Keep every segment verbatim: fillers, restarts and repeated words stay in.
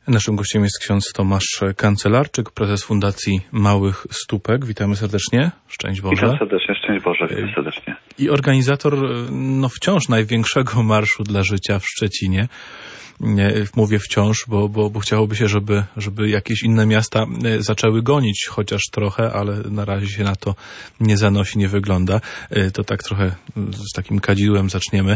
Naszym gościem jest ksiądz Tomasz Kancelarczyk, prezes Fundacji Małych Stópek. Witamy serdecznie. Szczęść Boże. Witam serdecznie, szczęść Boże, witam serdecznie. I organizator no wciąż największego marszu dla życia w Szczecinie. Mówię wciąż, bo, bo, bo chciałoby się, żeby, żeby jakieś inne miasta zaczęły gonić chociaż trochę, ale na razie się na to nie zanosi, nie wygląda. To tak trochę z takim kadzidłem zaczniemy.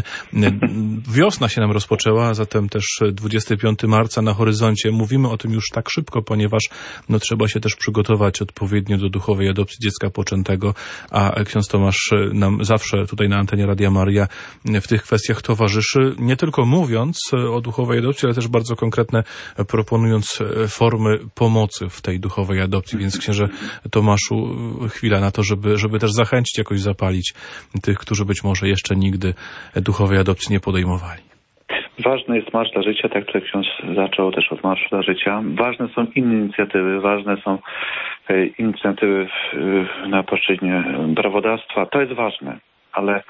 Wiosna się nam rozpoczęła, zatem też dwudziestego piątego marca na horyzoncie. Mówimy o tym już tak szybko, ponieważ no, trzeba się też przygotować odpowiednio do duchowej adopcji dziecka poczętego, a ksiądz Tomasz nam zawsze tutaj na antenie Radia Maria w tych kwestiach towarzyszy, nie tylko mówiąc o duchowej adopcji, ale też bardzo konkretne, proponując formy pomocy w tej duchowej adopcji. Więc księże Tomaszu, chwila na to, żeby, żeby też zachęcić, jakoś zapalić tych, którzy być może jeszcze nigdy duchowej adopcji nie podejmowali. Ważny jest Marsz dla Życia, tak jak ksiądz zaczął też od Marszu dla Życia. Ważne są inne inicjatywy, ważne są inicjatywy na płaszczyźnie prawodawstwa. To jest ważne, ale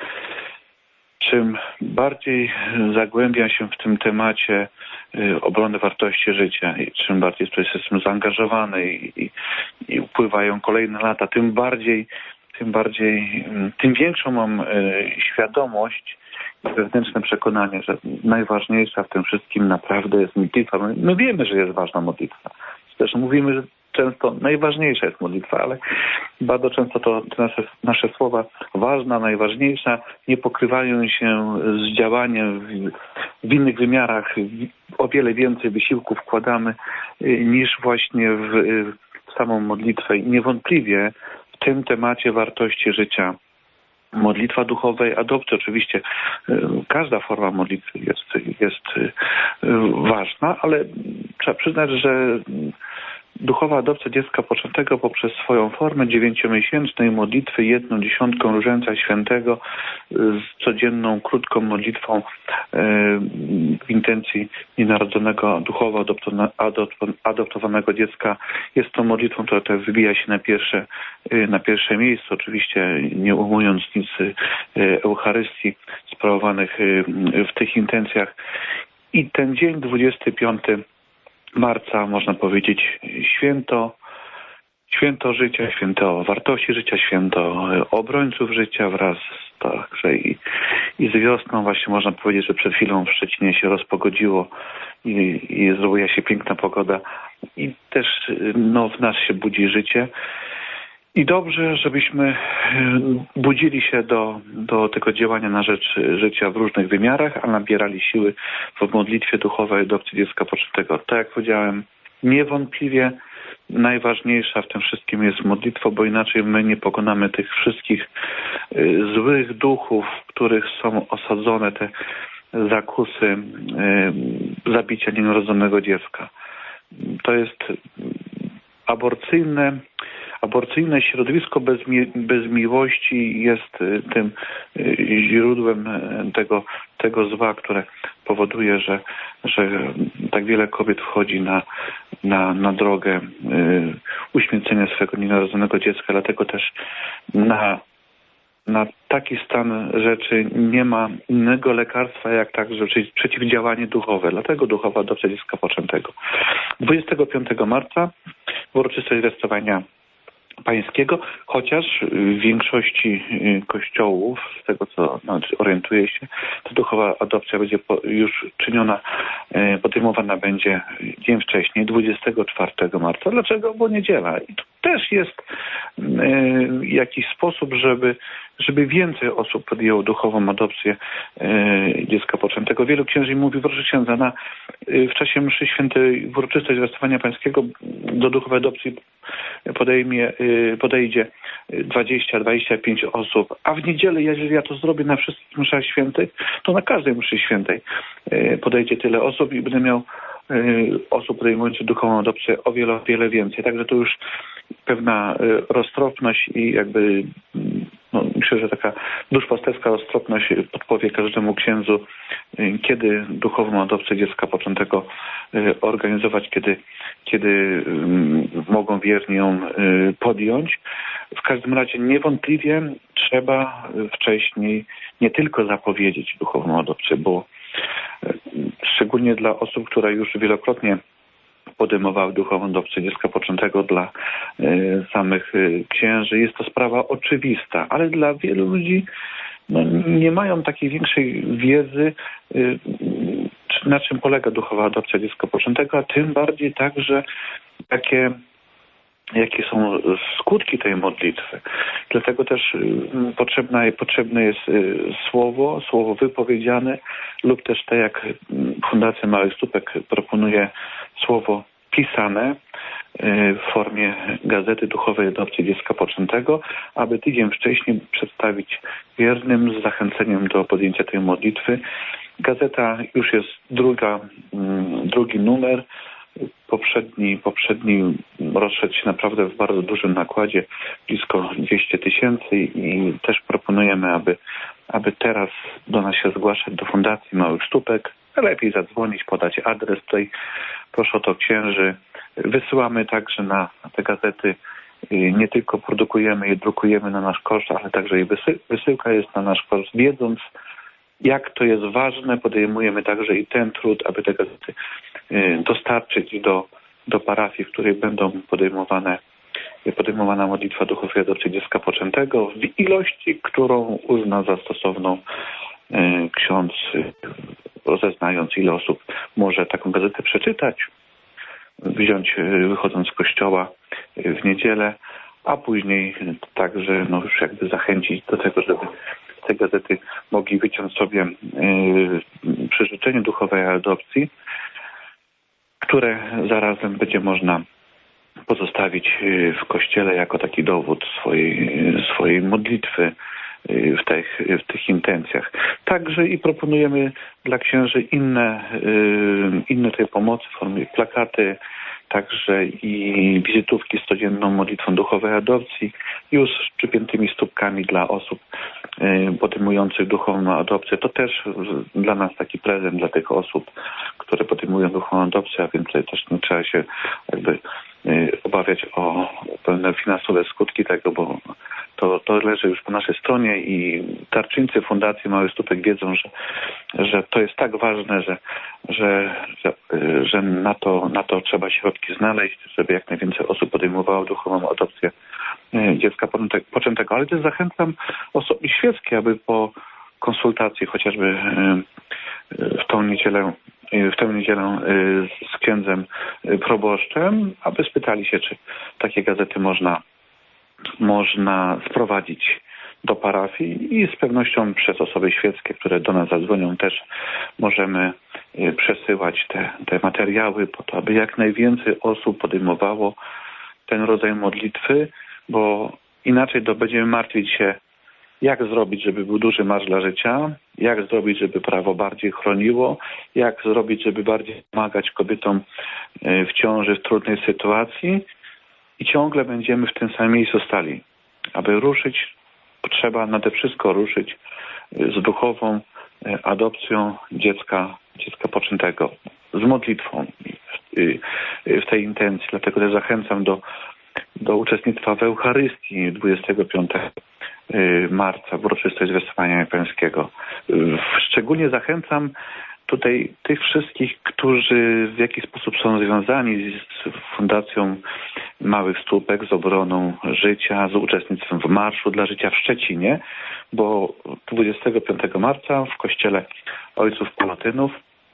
czym bardziej zagłębiam się w tym temacie obrony wartości życia i czym bardziej tutaj jestem zaangażowany i, i, i upływają kolejne lata, tym bardziej, tym bardziej, tym większą mam świadomość i wewnętrzne przekonanie, że najważniejsza w tym wszystkim naprawdę jest modlitwa. My, my wiemy, że jest ważna modlitwa. Też mówimy, że często najważniejsza jest modlitwa, ale bardzo często to te nasze, nasze słowa ważna, najważniejsza nie pokrywają się z działaniem w, w innych wymiarach. O wiele więcej wysiłku wkładamy niż właśnie w, w samą modlitwę. I niewątpliwie w tym temacie wartości życia modlitwa duchowej adopcji, oczywiście każda forma modlitwy jest, jest ważna, ale trzeba przyznać, że duchowa adopcja dziecka poczętego poprzez swoją formę dziewięciomiesięcznej modlitwy jedną dziesiątką Różańca Świętego z codzienną, krótką modlitwą w intencji nienarodzonego duchowo adoptowanego dziecka jest tą modlitwą, która też wybija się na pierwsze, na pierwsze miejsce, oczywiście nie ujmując nic Eucharystii sprawowanych w tych intencjach. I ten dzień dwudziestego piątego marca, można powiedzieć, święto, święto życia, święto wartości życia, święto obrońców życia wraz także i, i z wiosną właśnie można powiedzieć, że przed chwilą w Szczecinie się rozpogodziło i, i zrobiła się piękna pogoda i też no, w nas się budzi życie. I dobrze, żebyśmy budzili się do, do tego działania na rzecz życia w różnych wymiarach, a nabierali siły w modlitwie duchowej adopcji dziecka poczętego. Tak jak powiedziałem, niewątpliwie najważniejsza w tym wszystkim jest modlitwa, bo inaczej my nie pokonamy tych wszystkich złych duchów, w których są osadzone te zakusy zabicia nienarodzonego dziecka. To jest aborcyjne Aborcyjne środowisko bez, mi bez miłości jest tym źródłem tego, tego zła, które powoduje, że, że tak wiele kobiet wchodzi na, na, na drogę uświęcenia swojego nienarodzonego dziecka. Dlatego też na, na taki stan rzeczy nie ma innego lekarstwa, jak także przeciwdziałanie duchowe. Dlatego duchowa adopcja dziecka poczętego. dwudziestego piątego marca uroczystość zwiastowania pańskiego, chociaż w większości kościołów, z tego co znaczy, orientuję się, to duchowa adopcja będzie po, już czyniona, podejmowana będzie dzień wcześniej, dwudziestego czwartego marca. Dlaczego? Bo niedziela. I to też jest e, jakiś sposób, żeby, żeby więcej osób podjęło duchową adopcję e, dziecka poczętego. Wielu księży mówi, proszę księdza, na, w czasie mszy świętej w uroczystość zwiastowania pańskiego do duchowej adopcji podejmie, podejdzie dwadzieścia do dwudziestu pięciu osób, a w niedzielę, jeżeli ja to zrobię na wszystkich mszach świętych, to na każdej mszy świętej podejdzie tyle osób i będę miał osób podejmujących duchową adopcję o wiele, o wiele więcej. Także to już pewna roztropność i jakby no, myślę, że taka duszpasterska roztropność podpowie każdemu księdzu, kiedy duchową adopcję dziecka poczętego organizować, kiedy, kiedy mogą wierni ją podjąć. W każdym razie niewątpliwie trzeba wcześniej nie tylko zapowiedzieć duchową adopcję, bo szczególnie dla osób, które już wielokrotnie podejmowały duchową adopcję dziecka poczętego dla samych księży. Jest to sprawa oczywista, ale dla wielu ludzi no, nie mają takiej większej wiedzy, na czym polega duchowa adopcja dziecka poczętego, a tym bardziej także jakie jakie są skutki tej modlitwy. Dlatego też potrzebne, potrzebne jest słowo, słowo wypowiedziane lub też tak jak Fundacja Małych Stópek proponuje słowo pisane w formie gazety duchowej adopcji dziecka poczętego, aby tydzień wcześniej przedstawić wiernym z zachęceniem do podjęcia tej modlitwy. Gazeta już jest druga, drugi numer. Poprzedni, poprzedni rozszedł się naprawdę w bardzo dużym nakładzie, blisko dwieście tysięcy i też proponujemy, aby, aby teraz do nas się zgłaszać do Fundacji Małych Stópek. Lepiej zadzwonić, podać adres. Tutaj proszę o to księży. Wysyłamy także na te gazety. Nie tylko produkujemy je, drukujemy na nasz koszt, ale także i wysy- wysyłka jest na nasz koszt. Wiedząc, jak to jest ważne, podejmujemy także i ten trud, aby te gazety dostarczyć do, do parafii, w której będą podejmowane, podejmowana modlitwa duchowej adopcji dziecka poczętego w ilości, którą uzna za stosowną ksiądz, rozeznając, ile osób może taką gazetę przeczytać, wziąć wychodząc z kościoła w niedzielę, a później także no już jakby zachęcić do tego, żeby te gazety mogli wyciąć sobie yy, przy życzeniu duchowej adopcji, które zarazem będzie można pozostawić w kościele jako taki dowód swojej, swojej modlitwy w tych, w tych intencjach. Także i proponujemy dla księży inne, inne tej pomocy w formie plakaty, także i wizytówki z codzienną modlitwą duchowej adopcji, już z przypiętymi stópkami dla osób podejmujących duchową adopcję. To też dla nas taki prezent dla tych osób, które podejmują duchową adopcję, a więc też nie trzeba się jakby obawiać o pewne finansowe skutki tego, bo to, to leży już po naszej stronie i darczyńcy Fundacji Małych Stópek wiedzą, że, że to jest tak ważne, że, że, że, że na, to, na to trzeba środki znaleźć, żeby jak najwięcej osób podejmowało duchową adopcję dziecka poczętego. Ale też zachęcam osoby świeckie, aby po konsultacji chociażby w tą niedzielę w tę niedzielę z księdzem proboszczem, aby spytali się, czy takie gazety można, można sprowadzić do parafii i z pewnością przez osoby świeckie, które do nas zadzwonią, też możemy przesyłać te, te materiały po to, aby jak najwięcej osób podejmowało ten rodzaj modlitwy, bo inaczej to będziemy martwić się, jak zrobić, żeby był duży marsz dla życia, jak zrobić, żeby prawo bardziej chroniło, jak zrobić, żeby bardziej pomagać kobietom w ciąży, w trudnej sytuacji i ciągle będziemy w tym samym miejscu stali. Aby ruszyć, trzeba nade wszystko ruszyć z duchową adopcją dziecka, dziecka poczętego, z modlitwą w tej intencji. Dlatego też zachęcam do, do uczestnictwa w Eucharystii dwudziestego piątego marca, w uroczystość Zwiastowania Pańskiego. Szczególnie zachęcam tutaj tych wszystkich, którzy w jakiś sposób są związani z Fundacją Małych Stópek, z obroną życia, z uczestnictwem w Marszu dla Życia w Szczecinie, bo dwudziestego piątego marca w kościele Ojców Palatynów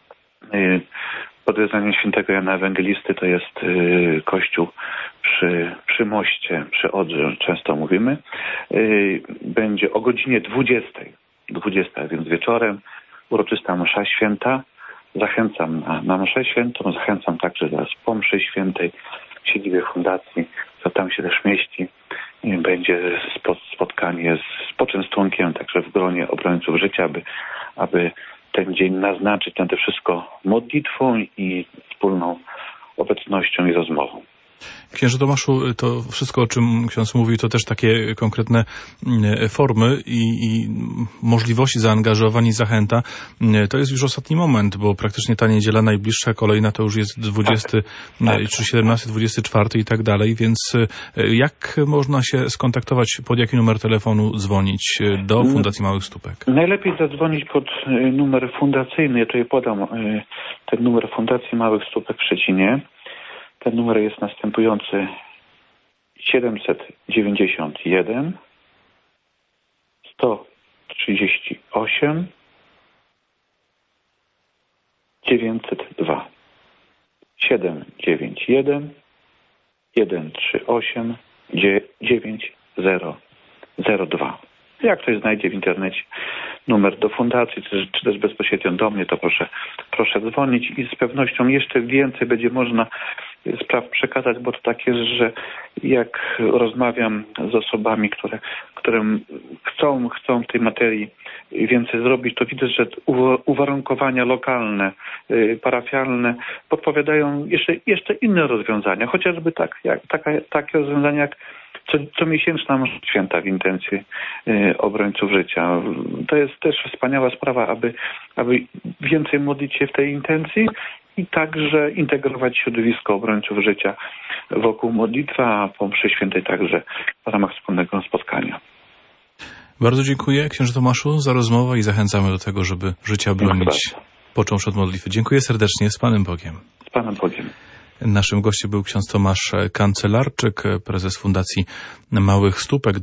pod wezwaniem świętego Jana Ewangelisty, to jest y, kościół przy, przy moście, przy Odrze, często mówimy, y, będzie o godzinie dwudziestej, dwudziestej, więc wieczorem, uroczysta msza święta. Zachęcam na, na mszę świętą, zachęcam także zaraz po mszy świętej w siedzibie fundacji, co tam się też mieści. Y, będzie spotkanie z poczęstunkiem, także w gronie obrońców życia, aby, aby ten dzień naznaczyć nade wszystko modlitwą i wspólną obecnością i rozmową. Księże Tomaszu, to wszystko, o czym ksiądz mówi, to też takie konkretne formy i, i możliwości zaangażowań i zachęta. To jest już ostatni moment, bo praktycznie ta niedziela najbliższa, kolejna to już jest dwudziesty, tak, czy siedemnasty, dwudziesty czwarty i tak dalej, więc jak można się skontaktować, pod jaki numer telefonu dzwonić do Fundacji Małych Stópek? Najlepiej zadzwonić pod numer fundacyjny, ja tutaj podam ten numer Fundacji Małych Stópek w Szczecinie. Ten numer jest następujący: siedemset dziewięćdziesiąt jeden sto trzydzieści osiem dziewięćset dwa. siedem dziewięć jeden jeden trzy osiem dziewięć zero zero dwa. Jak ktoś znajdzie w internecie numer do fundacji, czy, czy też bezpośrednio do mnie, to proszę, proszę dzwonić i z pewnością jeszcze więcej będzie można spraw przekazać, bo to tak jest, że jak rozmawiam z osobami, które, które chcą, chcą w tej materii więcej zrobić, to widzę, że uwarunkowania lokalne, parafialne podpowiadają jeszcze, jeszcze inne rozwiązania, chociażby tak, jak, taka, takie rozwiązania jak Co, comiesięczna msza święta w intencji y, obrońców życia. To jest też wspaniała sprawa, aby, aby więcej modlić się w tej intencji i także integrować środowisko obrońców życia wokół modlitwy, a po mszy świętej także w ramach wspólnego spotkania. Bardzo dziękuję, księże Tomaszu, za rozmowę i zachęcamy do tego, żeby życia bronić, począwszy od modlitwy. Dziękuję serdecznie. Z Panem Bogiem. Z Panem Bogiem. Naszym gościem był ksiądz Tomasz Kancelarczyk, prezes Fundacji Małych Stópek.